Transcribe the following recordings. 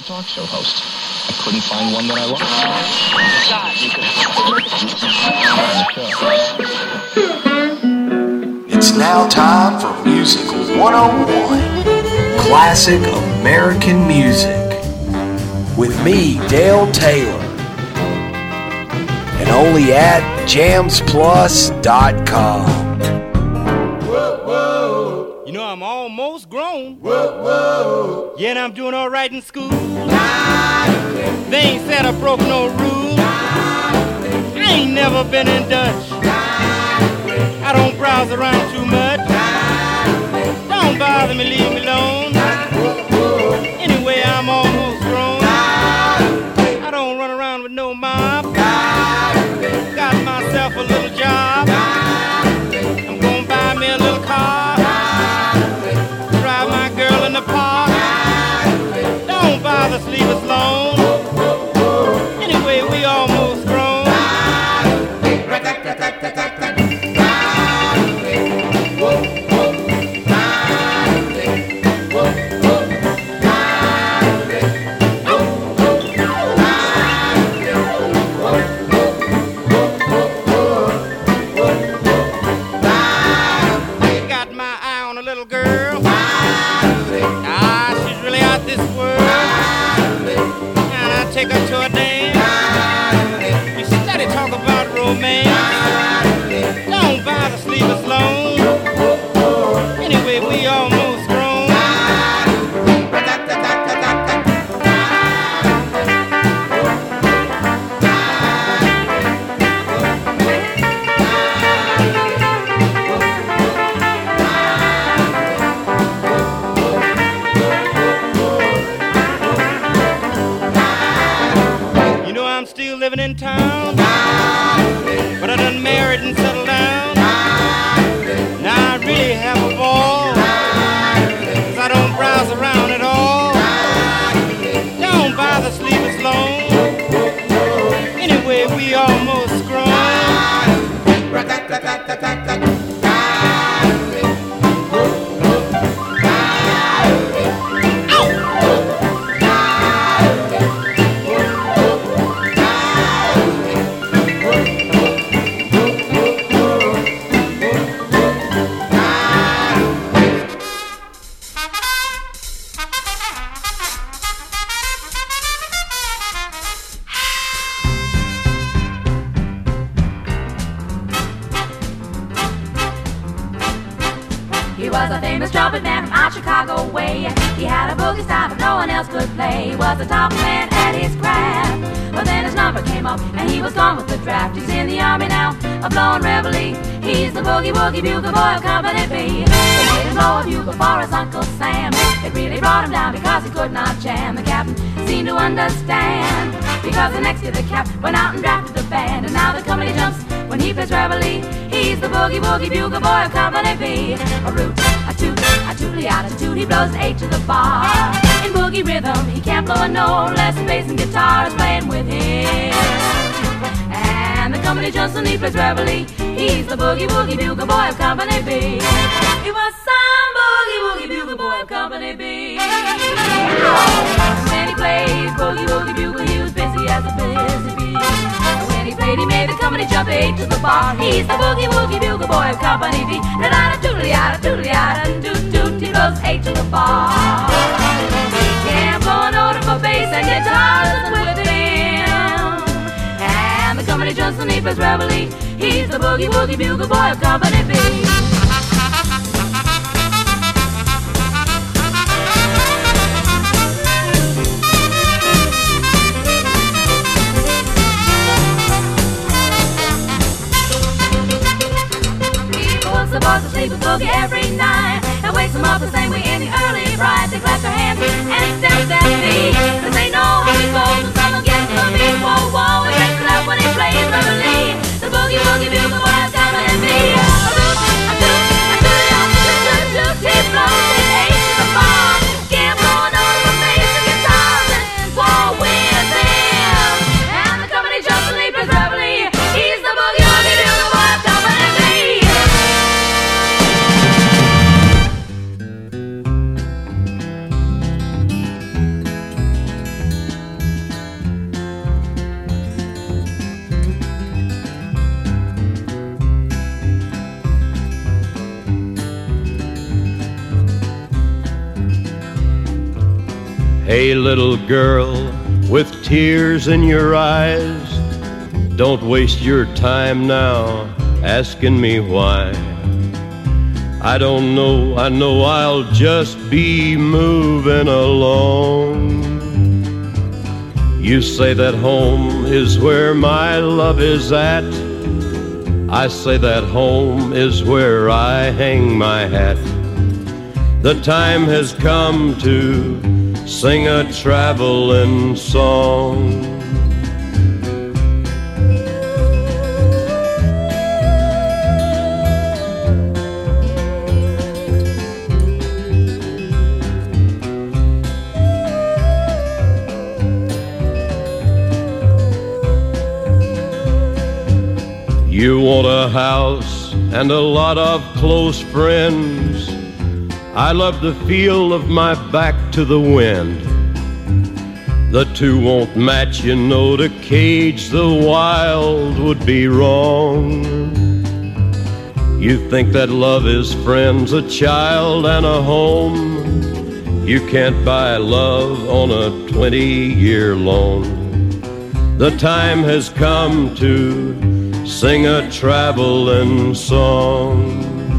talk show host. I couldn't find one that I liked. It's now time for Music 101, classic American music, with me, Dale Taylor, and only at jamsplus.com. You know, I'm almost grown. Yeah, and I'm doing all right in school. They ain't said I broke no rules. I ain't never been in Dutch. I don't browse around too much. Don't bother me, leave me alone. Anyway, I'm almost grown. I don't run around with no mob. Got myself a little job. I'm gonna buy me a little car. Drive my girl in the park. Don't bother, leave us alone. Anyway, we almost grown. Take her to a dance. We steady talk about romance. Don't bother, sleep us alone. Anyway, we almost grown. Living in town, but I done married and settled down. Now I really have a ball, 'cause I don't browse around at all. Don't bother, sleep us alone. Anyway, we almost grown. Trumpet man from out Chicago way. He had a boogie style that no one else could play. He was the top man at his craft. But then his number came up and he was gone with the draft. He's in the army now, a blowing reveille. He's the boogie woogie bugle boy of Company B. They made him blow a bugle for his Uncle Sam. It really brought him down because he could not jam. The captain seemed to understand, because the next year the cap went out and drafted the band. And now the company jumps when he plays reveille. He's the boogie woogie bugle boy of Company B. A root, a toot, a tootly attitude, he blows an H to the bar. In boogie rhythm, he can't blow a note unless the bass and guitar is playing with him. And the company jumps when he plays reveille. He's the boogie woogie bugle boy of Company B. He was some boogie woogie bugle boy of Company B. When he played boogie woogie bugle, he was busy as a busy bee. When he played, he made the company jump eight to the bar. He's the boogie woogie bugle boy of Company B. Da da da doodly da doodly da doot doot. He blows eight to the bar. Can't blow a note for bass and guitars with him. And the company jumps when he plays reveille. He's the boogie woogie bugle boy of Company B. The boys will sleep with boogie every night and wakes them up the same way in the early bright. They clap their hands and step their feet, 'cause they know how it goes when someone gets the beat. Whoa, whoa, he wakes it up when he plays reveille. The boogie woogie bugle boy is coming to be. A root, a toot, a tooty, a toot, toot, toot. He blows his H to the bar. Can't blow a note for bass and guitars and whoa with him. And the company jumps and he plays reveille. He's the boogie woogie bugle boy is coming to be. Hey, little girl with tears in your eyes, don't waste your time now asking me why. I don't know, I know I'll just be moving along. You say that home is where my love is at. I say that home is where I hang my hat. The time has come to sing a traveling song. You want a house and a lot of close friends. I love the feel of my back to the wind. The two won't match, you know, to cage the wild would be wrong. You think that love is friends, a child and a home. You can't buy love on a 20-year loan. The time has come to sing a traveling song.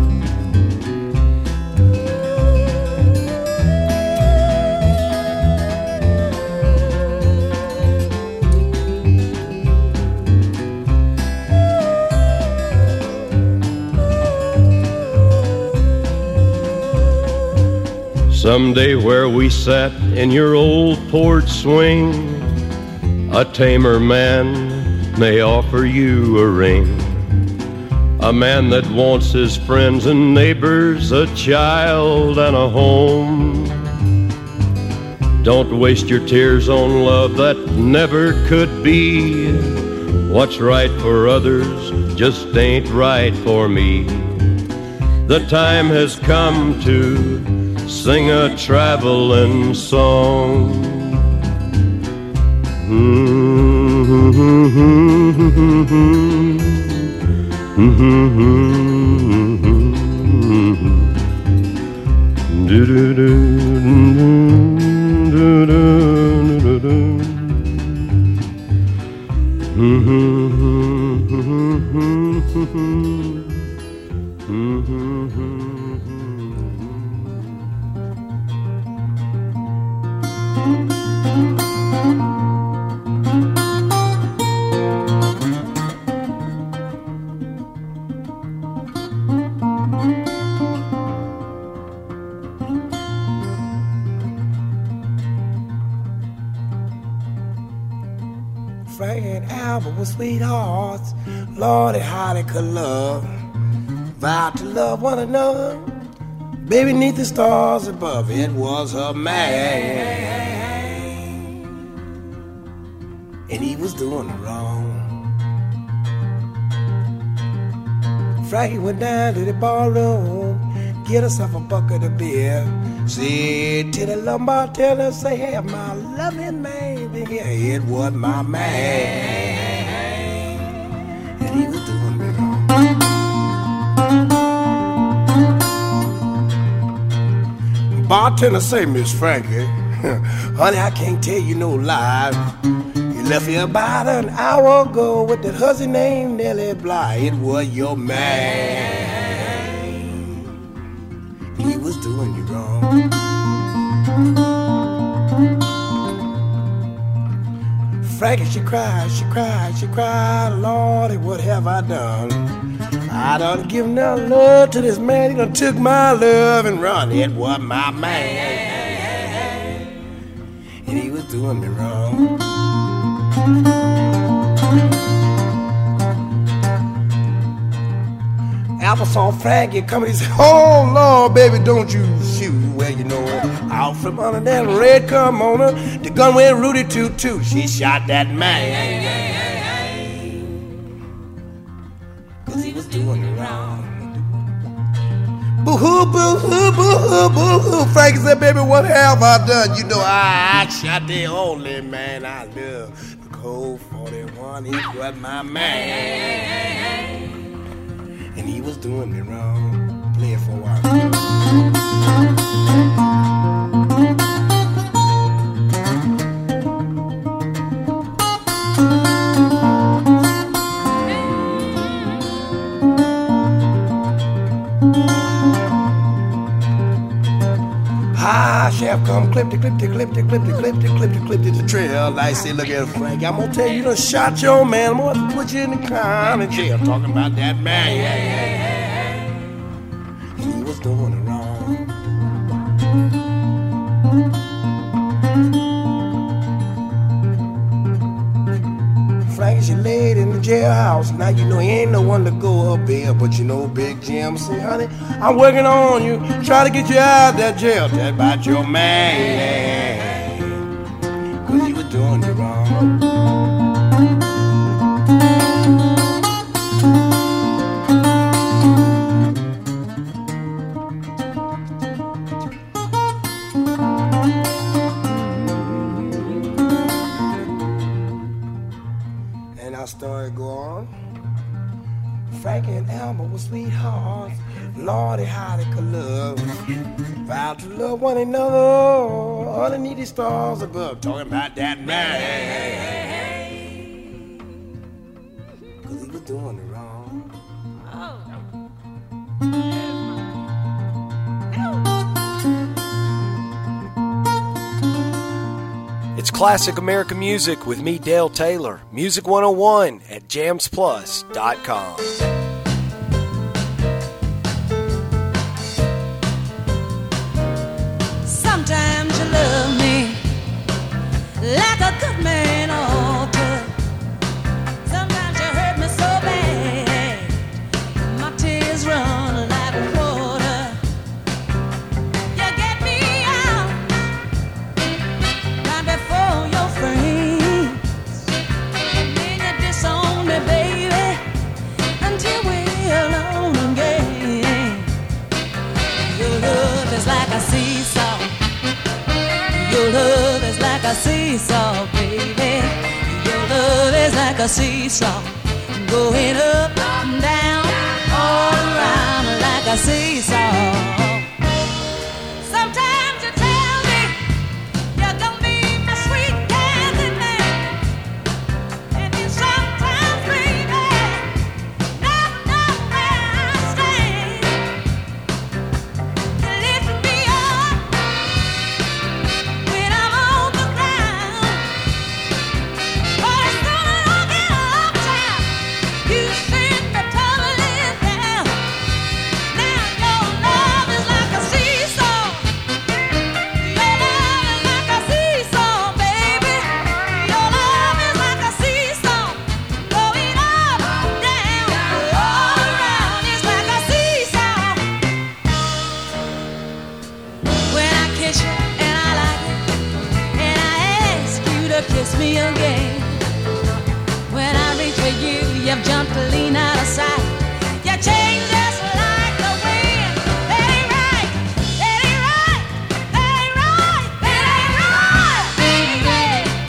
Someday where we sat in your old porch swing, a tamer man may offer you a ring. A man that wants his friends and neighbors, a child and a home. Don't waste your tears on love that never could be. What's right for others just ain't right for me. The time has come to sing a traveling song. Frank and Albert were sweethearts. Lordy, how they could love. Vowed to love one another. Baby, neath the stars above, it was a man. And he was doing it wrong. Frankie went down to the ballroom, get herself a bucket of beer. Said to the lumbar teller, say, hey, my loving man, here, it was my man. And he was doing me wrong. Bartender say, Miss Frankie, honey, I can't tell you no lie. You left here about an hour ago with that hussy named Nellie Bly. It was your man. He was doing you wrong. Frankie, she cried, Lordy, what have I done? I done given no love to this man. He done took my love and run. It was my man, and he was doing me wrong. Apple saw Frankie coming. He said, oh, Lord, baby, don't you shoot. Well, you know, out from under that red kimono, the gun went Rudy toot. She shot that man. Cause he was doing it wrong. Boo-hoo, boo-hoo, boo-hoo, boo-hoo. Frankie said, baby, what have I done? You know, I shot the only man I love. The Colt 41, he was my man. And he was doing me wrong. Play it for a while. sheriff come clip the trail. Like say, look at Frank, I'm gonna tell you, you done shot your man. I'm gonna put you in the county jail. Talking about that man. He was doing it wrong. Frank, you laid in the jailhouse. Now you know he ain't no one to go up there, but you know Big Jim say, honey, I'm working on you, try to get you out of that jail. Tell about your man, 'cause he was doing you wrong. Story go on. Frankie and Elmer were sweethearts. Lordy, how they could love. Vowed to love one another. All the needy stars above. Talking about that man. 'Cause he was doing it wrong. It's Classic American Music with me, Dale Taylor. Music 101 at jamsplus.com. Sometimes you love me like a good man ought to. Sometimes you hurt me so bad, my tears run like water. You get me out right before your friends, and then you disown me, baby, until we're alone again. Your love is like a seesaw. Your love is like a seesaw, baby. Your love is like a seesaw, going up and down, all around like a seesaw. Sometimes you tell me you're gonna be my sweet candy man, and then sometimes, baby, never know where I stand. You lift me up when I'm on the ground, but as soon as I get uptown, you send me tumbling down. Now your love is like a seesaw. Your love is like a seesaw, baby. Your love is like a seesaw, going up, down, all around. It's like a seesaw. When I kiss you and I like it, and I ask you to kiss me again. When I reach for you, you've jumped to lean out of sight. You change just like the wind. That ain't right. That ain't right. That ain't right. That ain't right, baby.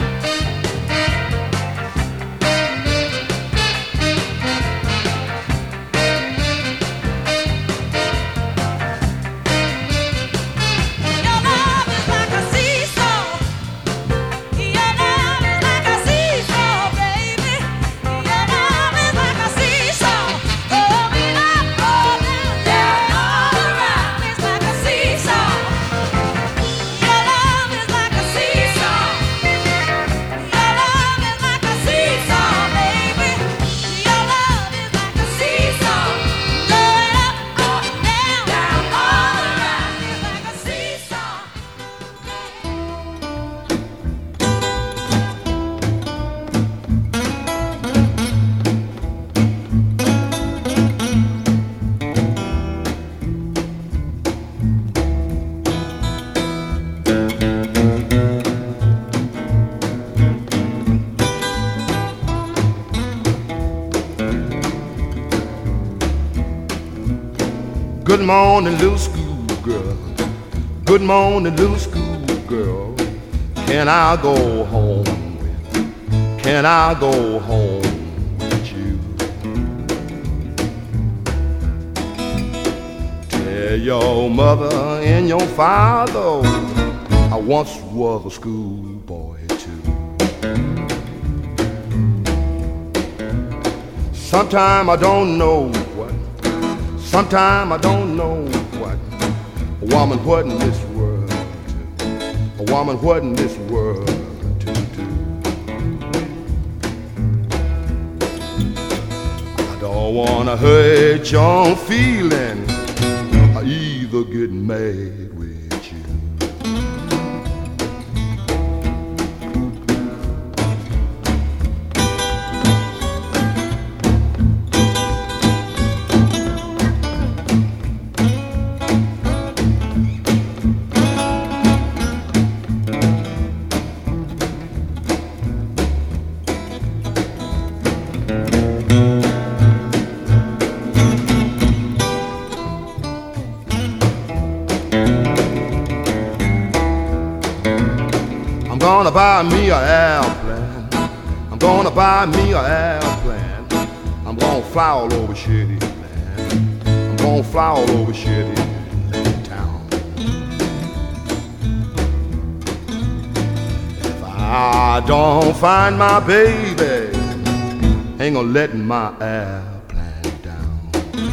Your love is like a seesaw. Your love is like a seesaw, baby. Your love is like a seesaw, going up, all down, down, all around. It's like a seesaw. Your love is like a seesaw. Your love is like a seesaw, baby. Your love is like a seesaw, going up, down, down, all around. It's like a seesaw. Good morning, little schoolgirl. Good morning, little schoolgirl. Can I go home? Can I go home with you? Tell your mother and your father I once was a schoolboy too. Sometime I don't know what, sometime I don't know what a woman put in this world to. Woman, what in this world to do? I don't wanna hurt your feeling or either get mad with you. I'm gonna buy me an airplane. I'm gonna buy me an airplane. I'm gonna fly all over shitty, man. I'm gonna fly all over shitty town. If I don't find my baby, ain't gonna let my airplane down.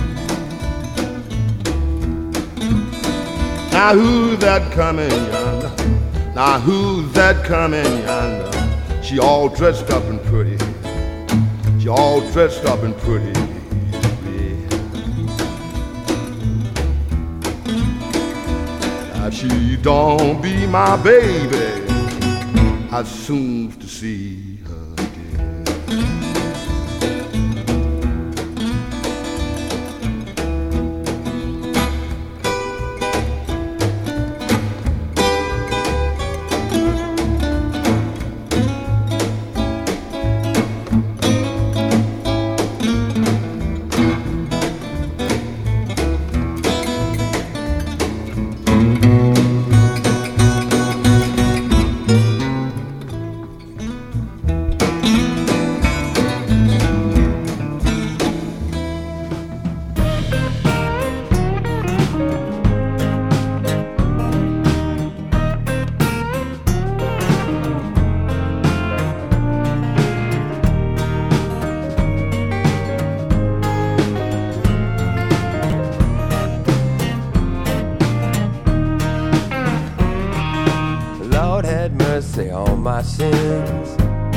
Now who's that coming yonder? Now who's that coming yonder? She all dressed up and pretty. She all dressed up and pretty. Now if she don't be my baby, I'd soon to see her dead. Lord had mercy on my sins.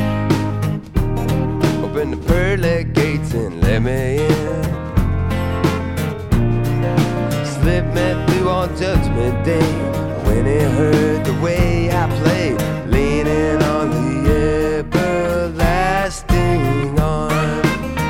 Open the pearly gates and let me in. Slip me through on Judgment Day. When he heard the way I played, leaning on the everlasting arm.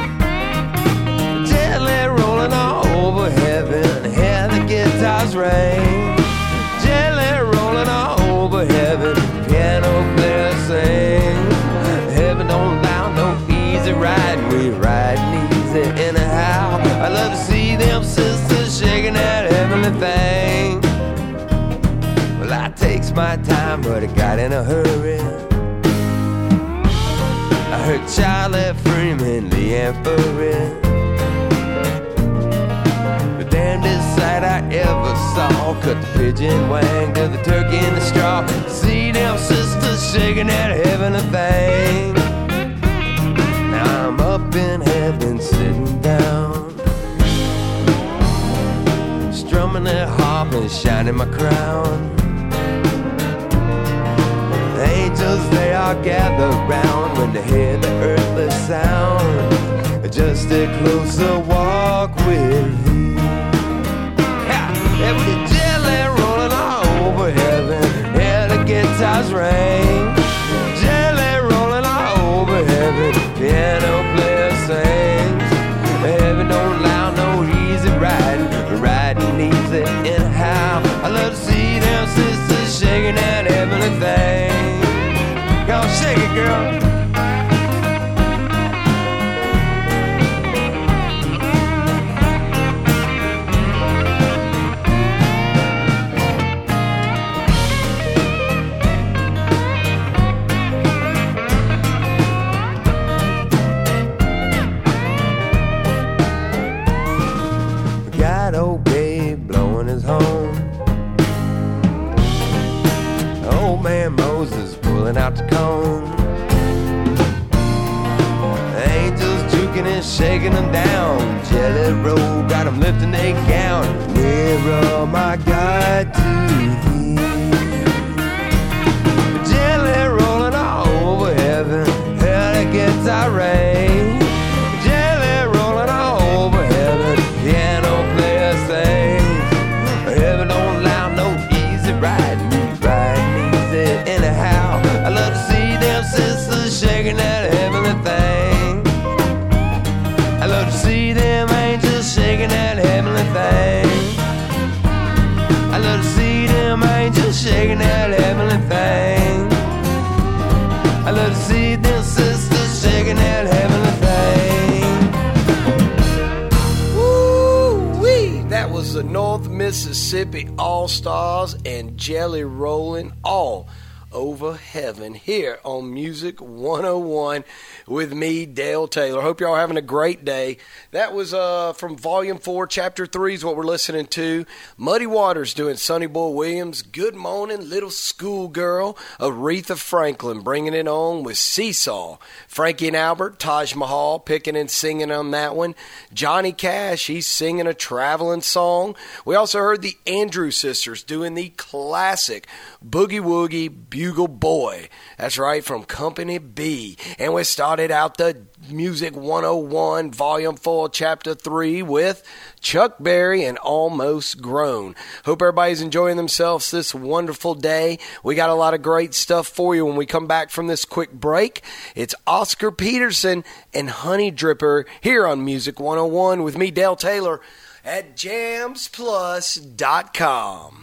Gently rolling all over heaven, hear the guitars ring. Gently rolling all over heaven, piano player sing. Heaven don't allow no easy riding, we riding easy anyhow. I love to see them sisters shaking that heavenly thing. Well, I takes my time, but I got in a hurry. I heard Charlie Freeman, Leanne Furry. The damnedest sight I ever saw. Cut the pigeon wing to the turkey in the straw. See them sisters shaking that heavenly thing. Now I'm up in heaven sitting down, strumming that harp and shining my crown. The angels, they all gather round when they hear the earthly sound. Just a closer walk with thee. Every jelly rolling all over heaven, hear the guitars ring. Jelly rolling all over heaven, piano player sings. Heaven don't allow no easy riding, riding easy anyhow. I love to see them sisters shaking that heavenly thing. Go shake it, girl. Got old Gabe blowing his horn. Old man Moses pulling out the cone. Angels juking and shaking them down. Jelly roll got them lifting their gown. Nearer, my God, to thee. to see their sisters shaking that heavenly thing. Woo-wee! That was the North Mississippi All-Stars and Jelly Rollin' all over heaven here on Music 101 with me, Dale Taylor. Hope y'all are having a great day. That was from Volume 4, Chapter 3 is what we're listening to. Muddy Waters doing Sonny Boy Williams. Good Morning, Little Schoolgirl. Aretha Franklin bringing it on with Seesaw. Frankie and Albert, Taj Mahal picking and singing on that one. Johnny Cash, he's singing a traveling song. We also heard the Andrew Sisters doing the classic Boogie Woogie Bugle Boy. That's right, from Company B. And we started out the Music 101 Volume 4 Chapter 3 with Chuck Berry and Almost Grown. Hope everybody's enjoying themselves this wonderful day. We got a lot of great stuff for you when we come back from this quick break. It's Oscar Peterson and Honey Dripper here on Music 101 with me, Dale Taylor, at jamsplus.com.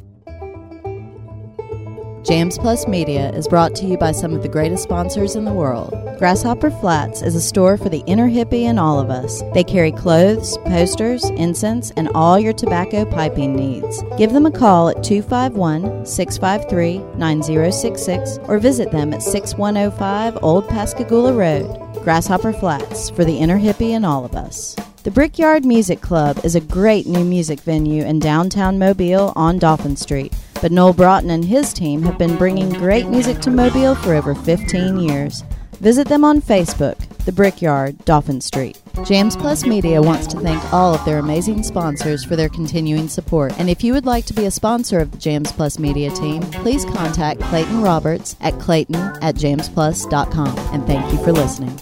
Jams Plus Media is brought to you by some of the greatest sponsors in the world. Grasshopper Flats is a store for the inner hippie in all of us. They carry clothes, posters, incense, and all your tobacco piping needs. Give them a call at 251-653-9066 or visit them at 6105 Old Pascagoula Road. Grasshopper Flats for the inner hippie in all of us. The Brickyard Music Club is a great new music venue in downtown Mobile on Dolphin Street. But Noel Broughton and his team have been bringing great music to Mobile for over 15 years. Visit them on Facebook, The Brickyard, Dolphin Street. Jams Plus Media wants to thank all of their amazing sponsors for their continuing support. And if you would like to be a sponsor of the Jams Plus Media team, please contact Clayton Roberts at clayton@jamsplus.com. And thank you for listening.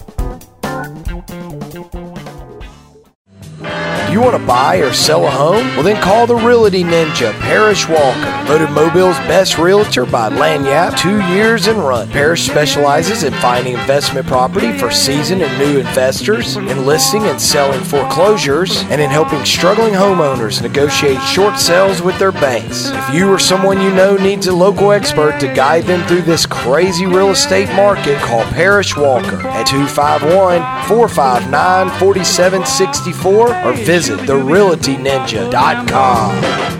You want to buy or sell a home? Well, then call the Realty Ninja, Parrish Walker. Voted Mobile's best realtor by Lanyap 2 years and run. Parrish specializes in finding investment property for seasoned and new investors, in listing and selling foreclosures, and in helping struggling homeowners negotiate short sales with their banks. If you or someone you know needs a local expert to guide them through this crazy real estate market, call Parrish Walker at 251-459-4764 or visit therealtyninja.com.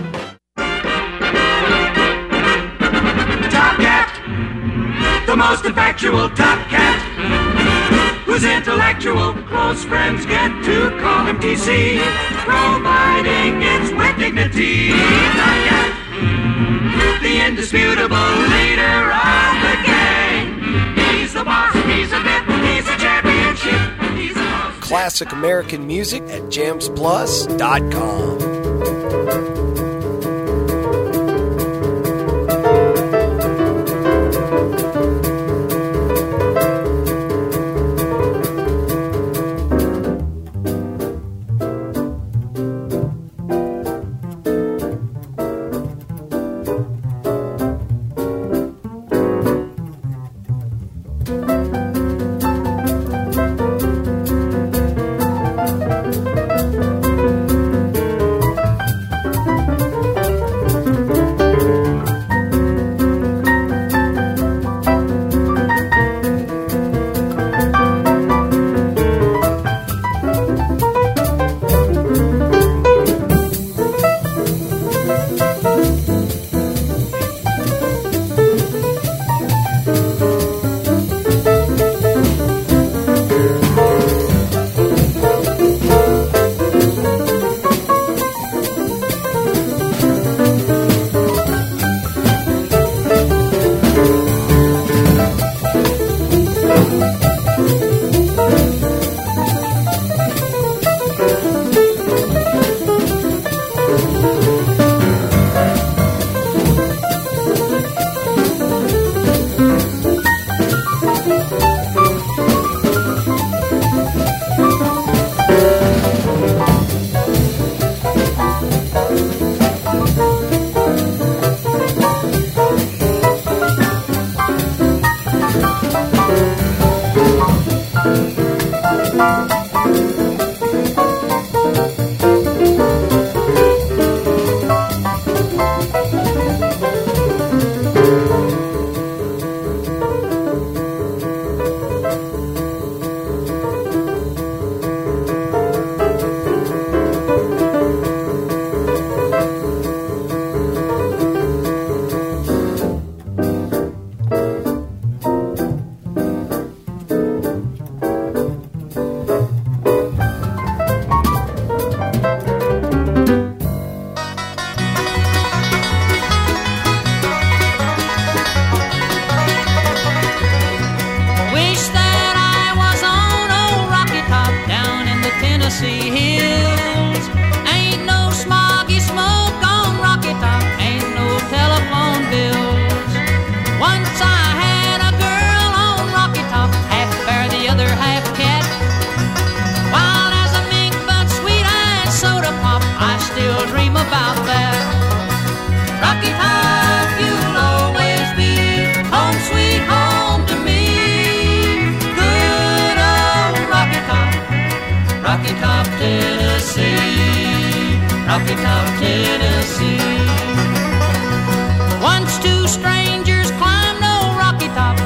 Top Cat, the most infactual Top Cat, whose intellectual close friends get to call him TC, providing its with dignity. Top Cat, the indisputable leader of the gang. He's the boss, he's a bit, he's a championship, he's the most. Classic American music at jamsplus.com.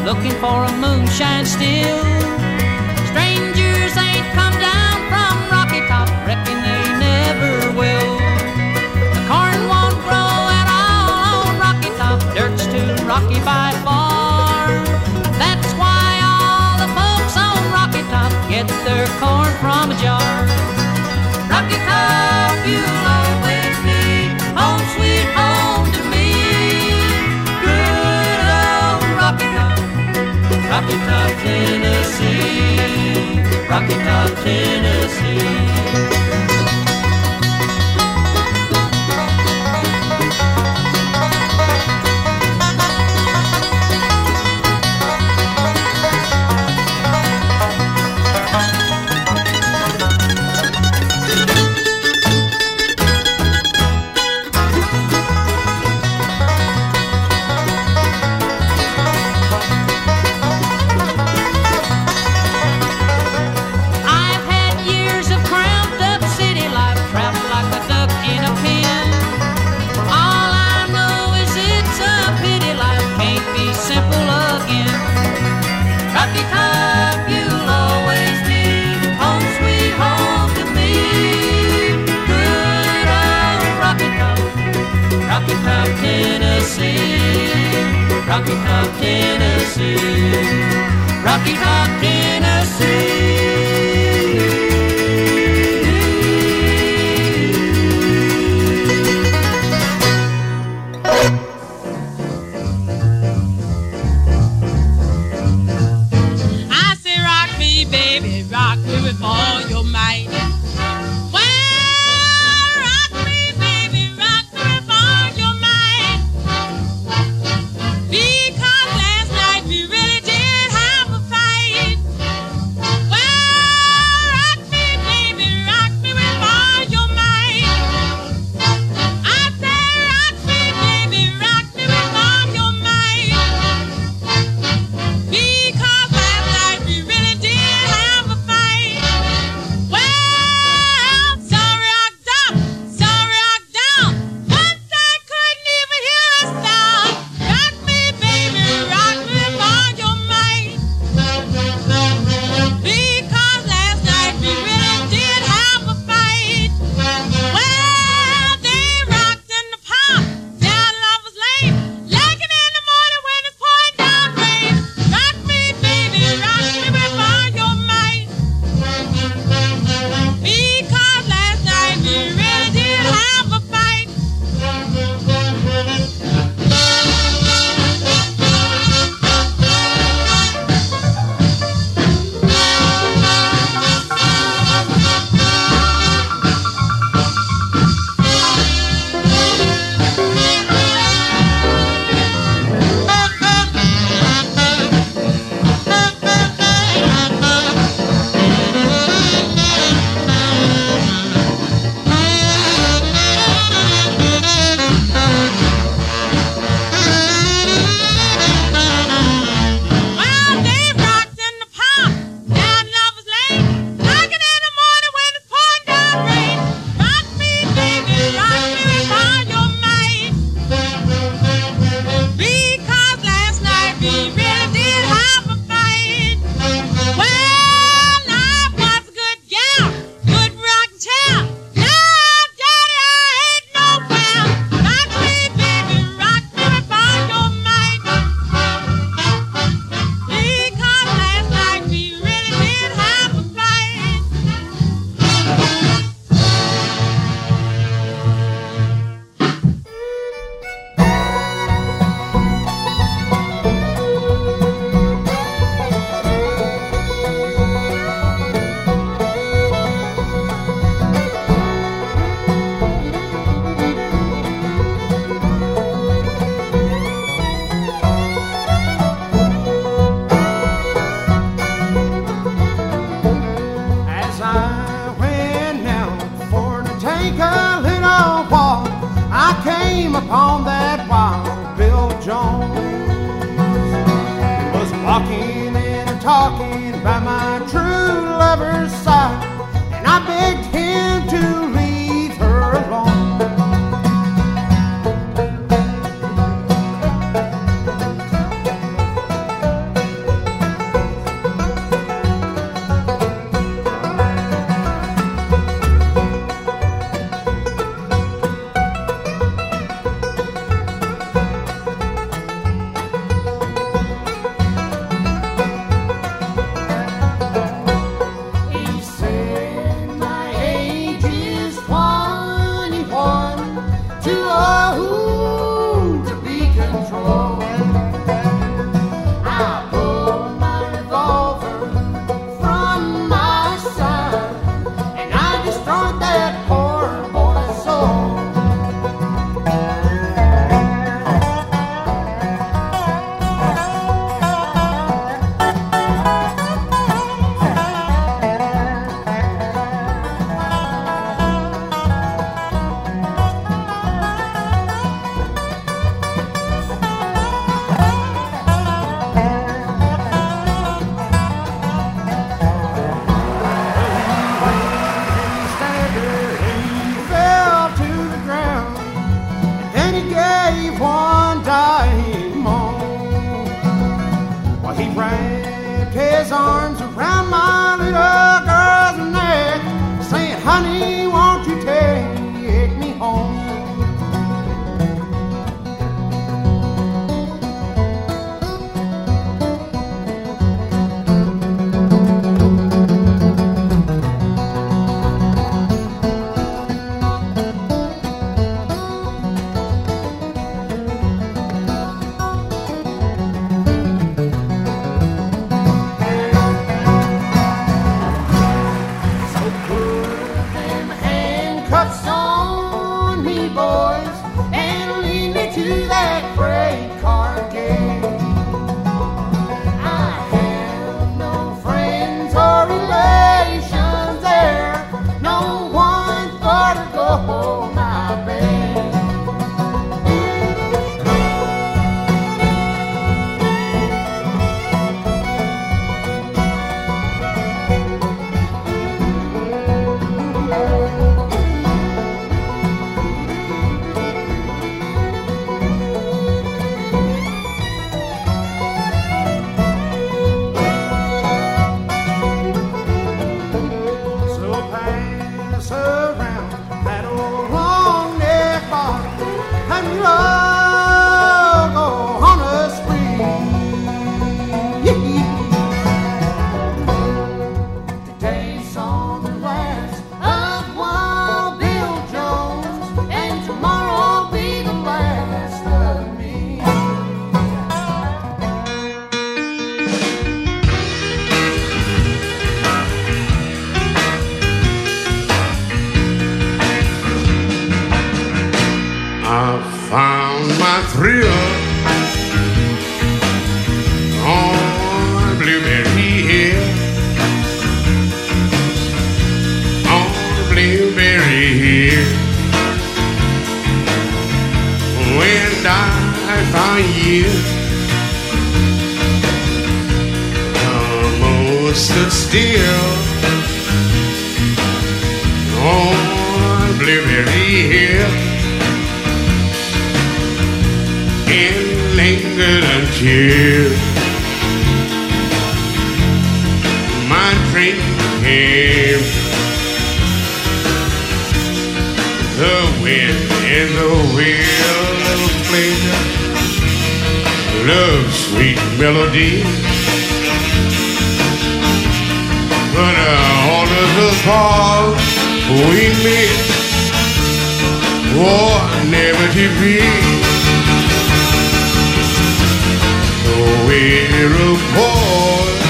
looking for a moonshine still. Strangers ain't come down from Rocky Top, reckon they never will. The corn won't grow at all on Rocky Top, dirt's too rocky by far. That's why all the folks on Rocky Top get their corn from a jar. Rocky Top, you'll always be home sweet home to me. Good old Rocky Top, Rocky Top, Tennessee, Rocky Top, Tennessee. Rocky Top, Tennessee, Rocky Top, Tennessee. I say rock me, baby, rock me with all your might. upon that Wild Bill Jones. Was walking and talking by my true lover's side, and I begged him to leave her alone. wrapped his arms around my little girl's neck, saying, honey, won't you take me home? Cuffs on me, boys, and lead me to that freight car gate. I have no friends or relations there, no one for to go my way. Thrill on Blueberry Hill, on Blueberry Hill. When I found you, almost stood still on Blueberry Hill. And lingered until my train came. The wind and the wheel played love's sweet melody, but all of the calls we made were never to be. We're apart.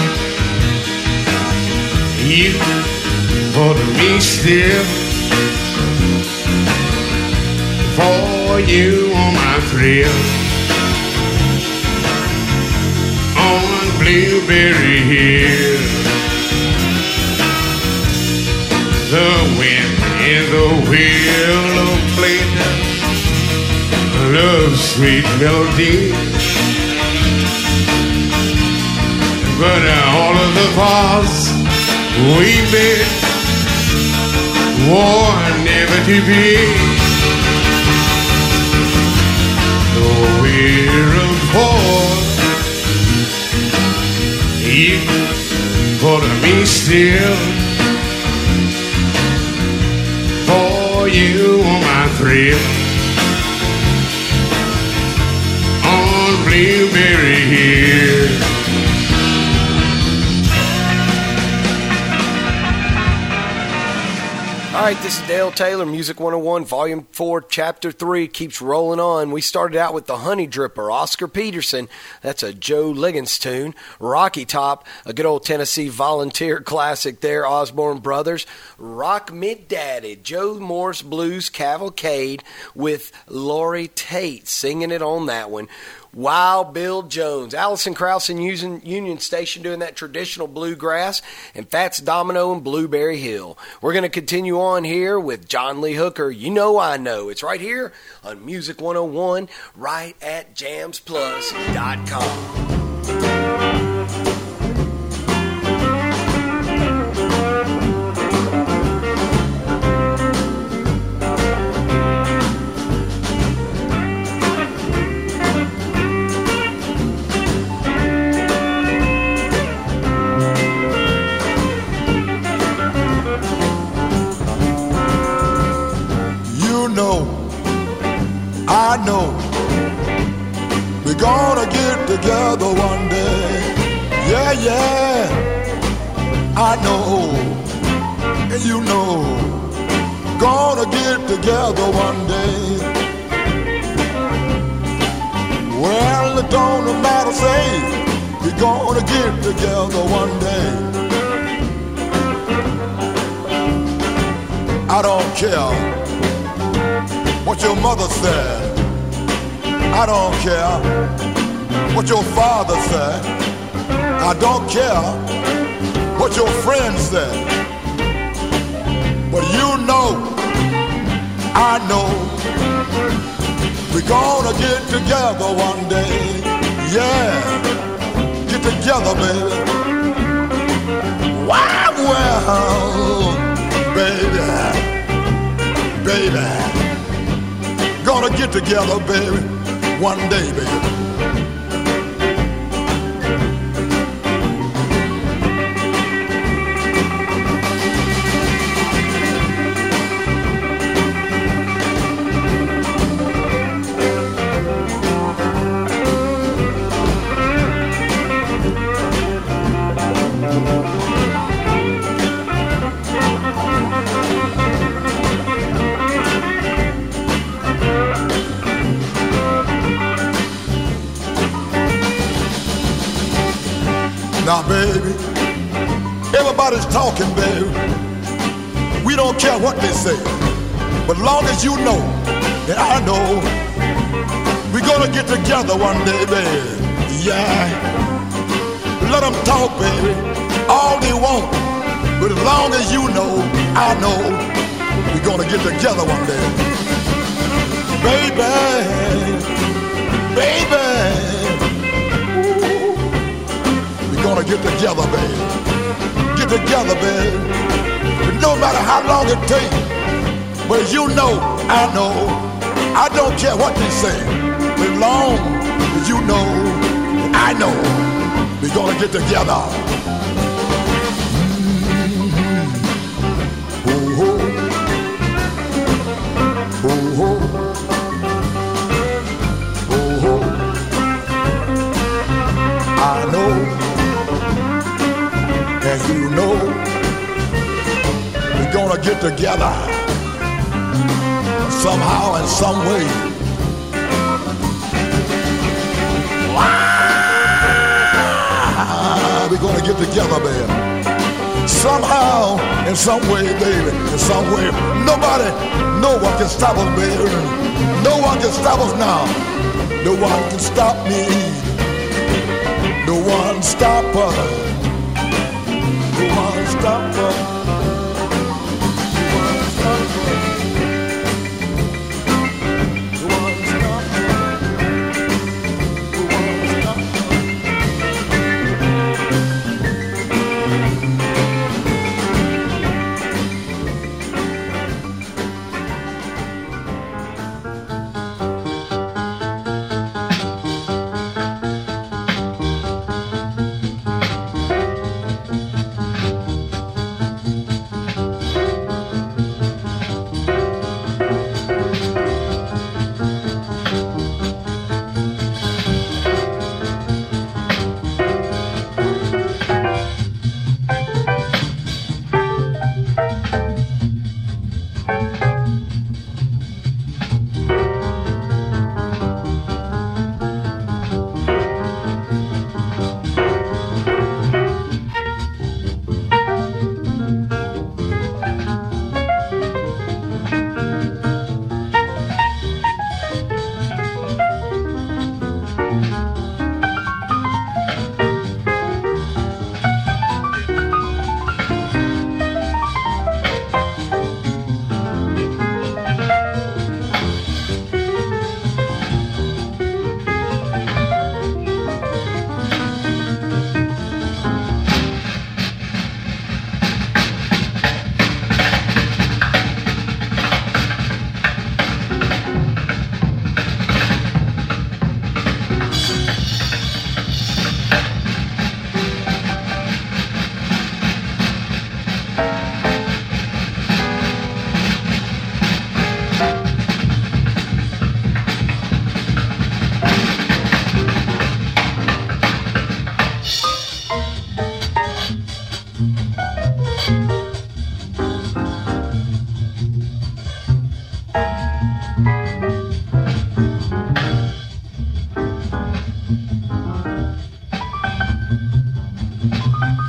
You for me still, for you on my thrill, on Blueberry Hill. The wind and the wheel played love's sweet melody, but all of the vows we made were never to be. So we're apart. You for me still, for you on my thrill, on Blueberry Hill. All right, this is Dale Taylor, Music 101, Volume 4, Chapter 3, keeps rolling on. We started out with the Honey Dripper, Oscar Peterson. That's a Joe Liggins tune. Rocky Top, a good old Tennessee volunteer classic there, Osborne Brothers. Rock Me Daddy, Joe Morris Blues Cavalcade with Lori Tate singing it on that one. Wild Bill Jones, Alison Krauss and Union Station doing that traditional bluegrass, and Fats Domino and Blueberry Hill. We're going to continue on here with John Lee Hooker, You Know I Know. It's right here on Music 101, right at jamsplus.com. together one day. Yeah, yeah, I know, and you know, gonna get together one day. Well, it don't matter, say, we're gonna get together one day. I don't care what your mother said. I don't care what your father said. I don't care what your friends said. But you know, I know, we're gonna get together one day. Yeah, get together, baby. Wow, well, baby, baby, gonna get together, baby, one day, baby. Now, baby, everybody's talking, baby. We don't care what they say. But long as you know that I know, we're gonna get together one day, baby. Yeah. Let them talk, baby, all they want. But as long as you know, I know, we're gonna get together one day. Baby, baby. Gonna get together, baby. Get together, baby. No matter how long it takes, but you know, I know, I don't care what they say. As long as you know, I know, we're gonna get together. Oh, oh. Oh, oh. Oh, oh. I know. And you know, we're gonna get together somehow in some way. We're gonna get together, baby. Somehow, in some way, baby, in some way. Nobody, no one can stop us, baby. No one can stop us now. No one can stop me. No one stop us. Stop us.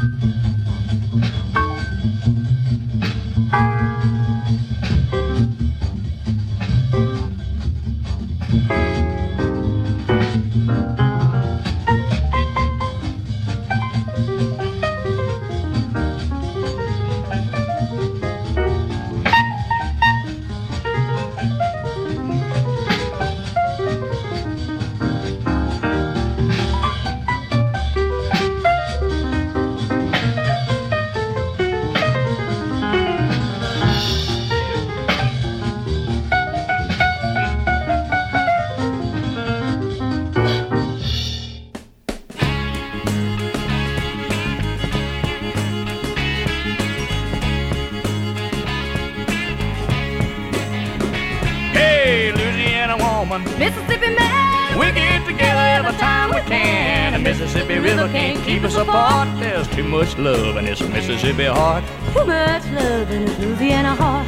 Mississippi man, we get together every time we can. The Mississippi River can't keep us apart. There's too much love in this Mississippi heart. Too much love in this Louisiana heart.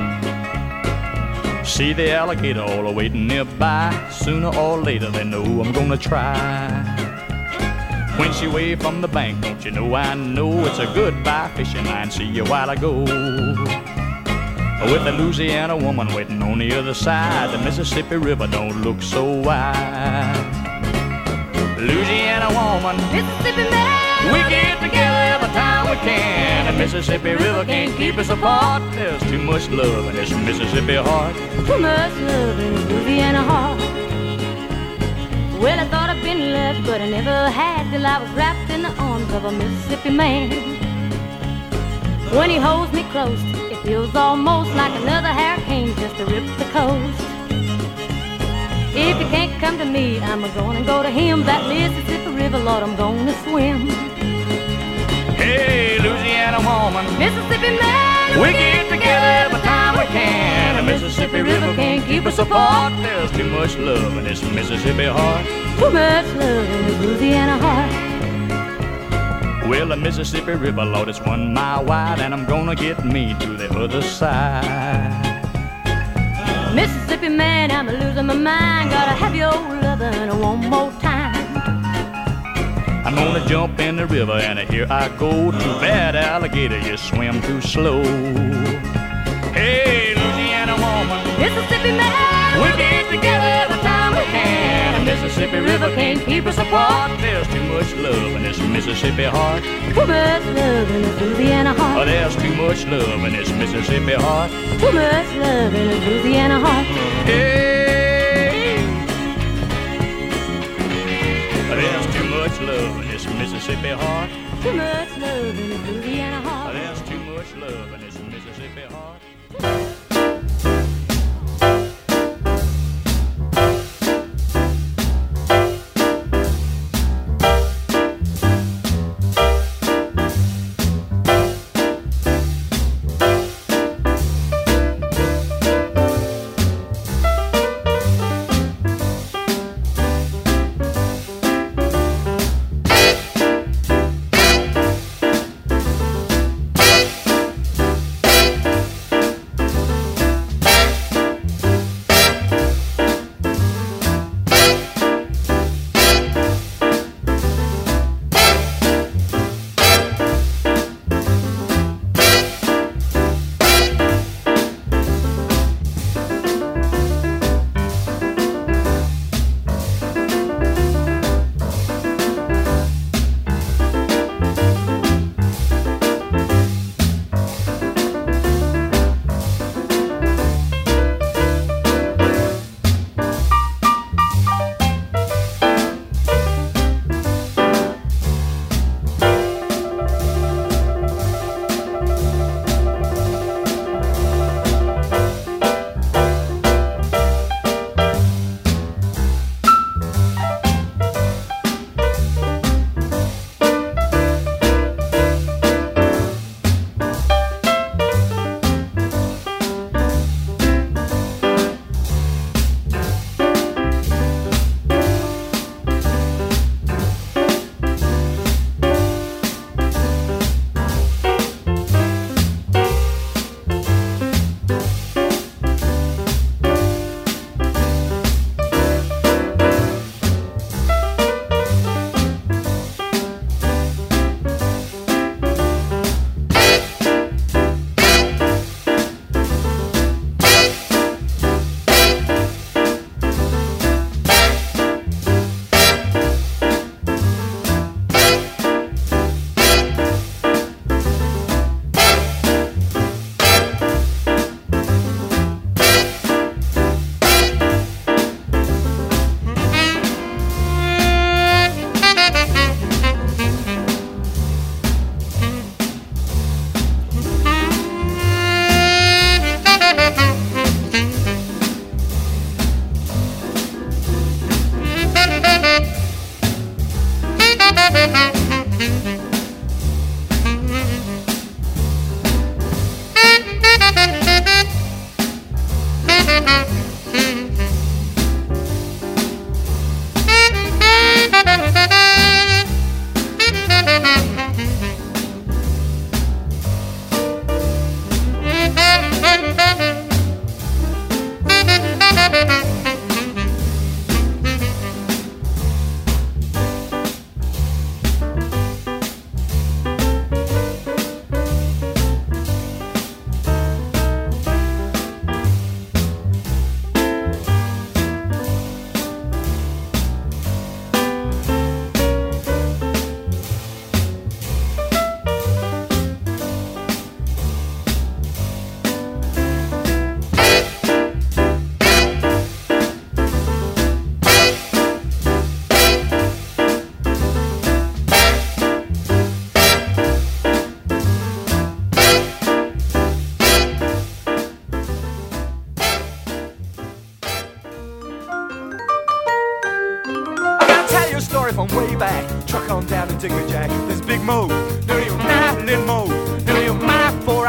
See the alligator all waiting nearby. Sooner or later they know I'm gonna try. When she waved from the bank, don't you know I know it's a goodbye fishing line. See you while I go. With the Louisiana woman waiting on the other side, the Mississippi River don't look so wide. Louisiana woman, Mississippi man, we get together every time we can. The Mississippi River can't keep us apart. There's too much love in this Mississippi heart. Too much love in this Louisiana heart. Well, I thought I'd been left, but I never had till I was wrapped in the arms of a Mississippi man. When he holds me close, it feels almost like another hurricane just to rip the coast. If you can't come to me, I'm gonna go to him. That Mississippi River, Lord, I'm gonna swim. Hey, Louisiana woman, Mississippi man, we get together every time we can. The Mississippi River can't keep us apart. There's too much love in this Mississippi heart. Too much love in this Louisiana heart. Well, the Mississippi River, Lord, it's 1 mile wide, and I'm gonna get me to the other side. Mississippi man, I'm losing my mind. Gotta have your lovin' one more time. I'm gonna jump in the river, and here I go. Too bad, alligator, you swim too slow. Hey, Louisiana woman, Mississippi man, we get together every time we can. The Mississippi River can't keep us apart. There's too much love in this Mississippi heart. Too much love in this Louisiana heart. Oh, there's too much love in this Mississippi heart. Too much love in this Louisiana heart. Hey, there's too much love in this Mississippi heart. Too much love in this Louisiana heart. There's too much love in this Mississippi heart.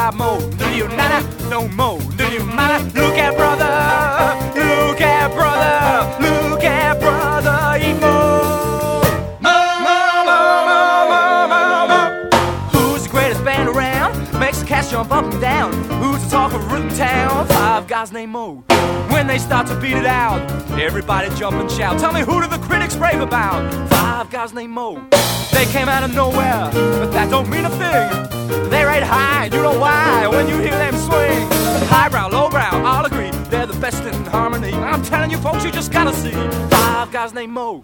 I mow. Do you nada? No more. Do you matter? Look at brother. Look at brother. Look at brother. He mow. Who's the greatest band around? Makes the cats jump up and down. Who's the talk of rhythm town? 5 guys named Mo. When they start to beat it out, everybody jump and shout. Tell me, who do the critics rave about? 5 guys named Mo. They came out of nowhere, but that don't mean a thing. They rate high, you know why, when you hear them swing. Highbrow, lowbrow, all agree, they're the best in harmony. I'm telling you folks, you just gotta see 5 guys named Mo.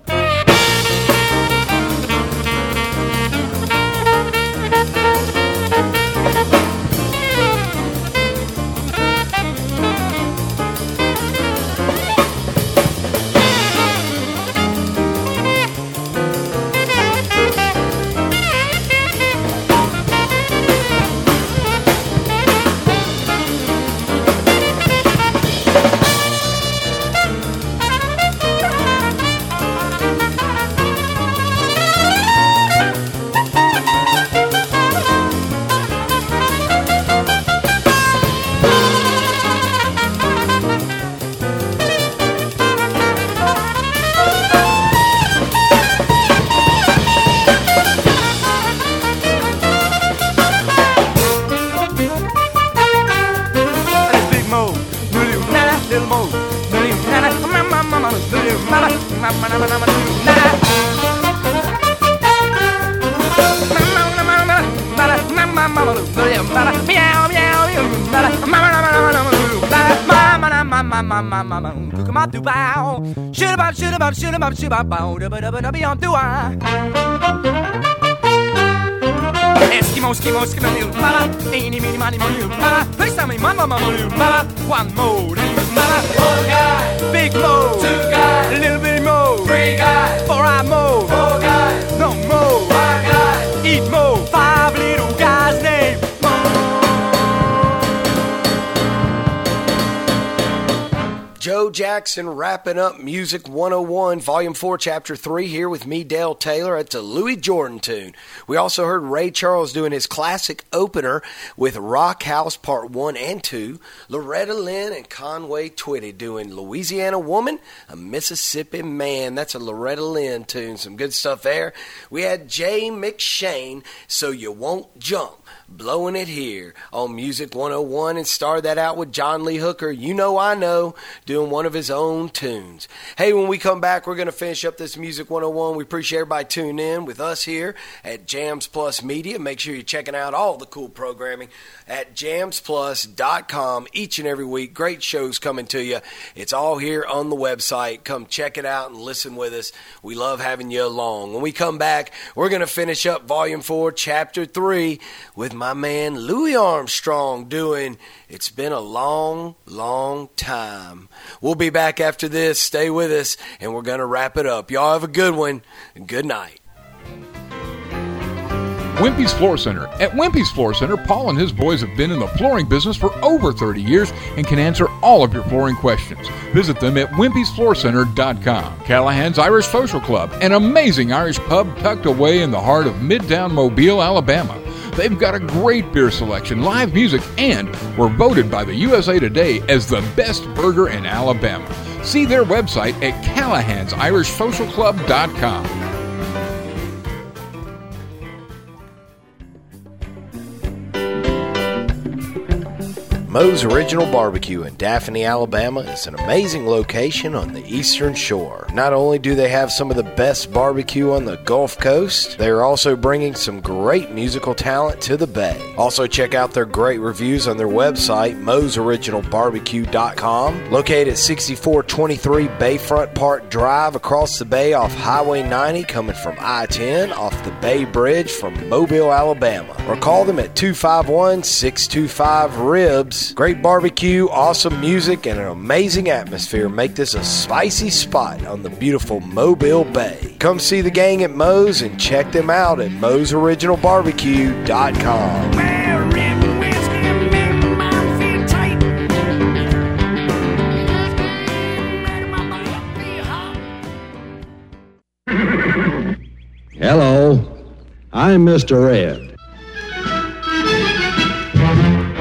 Eskimo, skimo, skimo, eeny, meeny, miny, moony, please tell me, mama, one more, big mo, 2 guys, a little bit more, 3 guys, 4 I mo, 4 guys, no more, 5 guys, eat more, 5 little guys named Joe Jackson wrapping up Music 101, Volume 4, Chapter 3 here with me, Dale Taylor. It's a Louis Jordan tune. We also heard Ray Charles doing his classic opener with Rock House Part 1 and 2. Loretta Lynn and Conway Twitty doing Louisiana Woman, a Mississippi Man. That's a Loretta Lynn tune. Some good stuff there. We had Jay McShane, So You Won't Jump, blowing it here on Music 101, and started that out with John Lee Hooker, You Know I Know, doing one of his own tunes. Hey, when we come back, we're going to finish up this Music 101. We appreciate everybody tuning in with us here at Jams Plus Media. Make sure you're checking out all the cool programming at jamsplus.com each and every week. Great shows coming to you. It's all here on the website. Come check it out and listen with us. We love having you along. When we come back, we're going to finish up Volume 4, Chapter 3 with my man Louis Armstrong doing It's Been a Long, Long Time. We'll be back after this. Stay with us, and we're going to wrap it up. Y'all have a good one, and good night. Wimpy's Floor Center. At Wimpy's Floor Center, Paul and his boys have been in the flooring business for over 30 years and can answer all of your flooring questions. Visit them at wimpysfloorcenter.com. Callahan's Irish Social Club, an amazing Irish pub tucked away in the heart of Midtown Mobile, Alabama. They've got a great beer selection, live music, and were voted by the USA Today as the best burger in Alabama. See their website at callahansirishsocialclub.com. Moe's Original Barbecue in Daphne, Alabama is an amazing location on the Eastern Shore. Not only do they have some of the best barbecue on the Gulf Coast, they are also bringing some great musical talent to the Bay. Also check out their great reviews on their website, moesoriginalbarbecue.com. Located at 6423 Bayfront Park Drive across the bay off Highway 90 coming from I-10 off the Bay Bridge from Mobile, Alabama. Or call them at 251-625-RIBS. Great barbecue, awesome music, and an amazing atmosphere make this a spicy spot on the beautiful Mobile Bay. Come see the gang at Moe's and check them out at moesoriginalbarbecue.com. Hello, I'm Mr. Ed.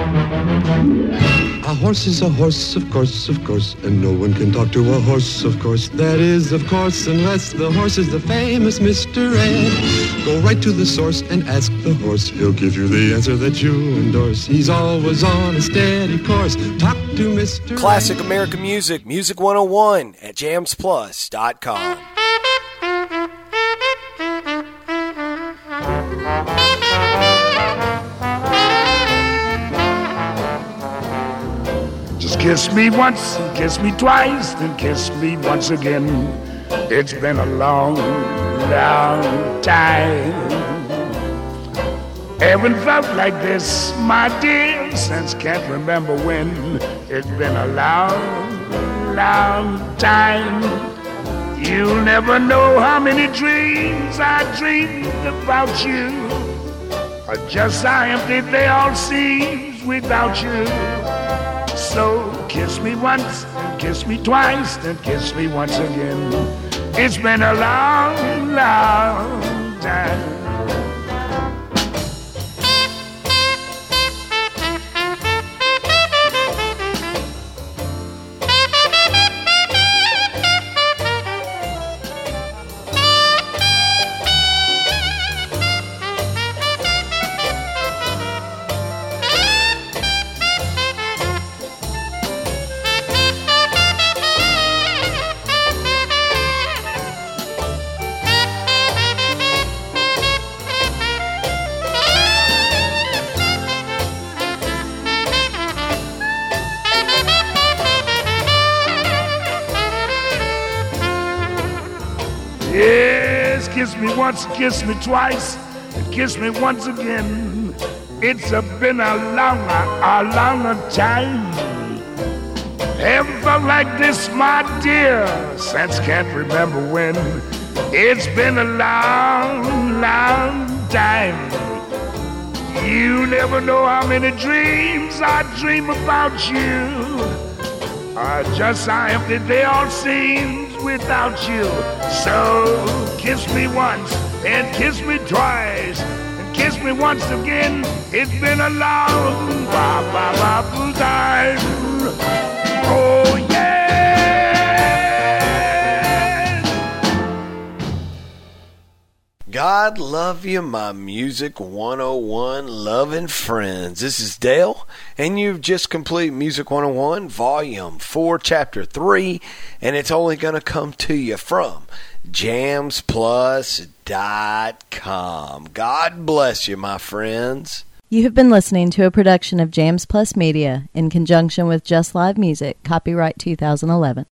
A horse is a horse, of course, and no one can talk to a horse, of course. That is, of course, unless the horse is the famous Mr. Ed. Go right to the source and ask the horse. He'll give you the answer that you endorse. He's always on a steady course. Talk to Mr. Classic American music, Music 101 at jamsplus.com. Just kiss me once, and kiss me twice, then kiss me once again. It's been a long, long time. Haven't felt like this, my dear, since can't remember when. It's been a long, long time. You'll never know how many dreams I dreamed about you. Or just how empty they all seem without you. So kiss me once, and kiss me twice, then kiss me once again. It's been a long, long time. Yes, kiss me once, kiss me twice, and kiss me once again. It's been a long time. Haven't felt like this, my dear, since can't remember when. It's been a long, long time. You never know how many dreams I dream about you. Just how empty they all seem without you. So kiss me once and kiss me twice and kiss me once again. It's been a long time. Oh yeah. God love you, my Music 101 loving friends. This is Dale, and you've just completed Music 101 Volume 4, Chapter 3, and it's only going to come to you from jamsplus.com. God bless you, my friends. You have been listening to a production of Jams Plus Media in conjunction with Just Live Music, copyright 2011.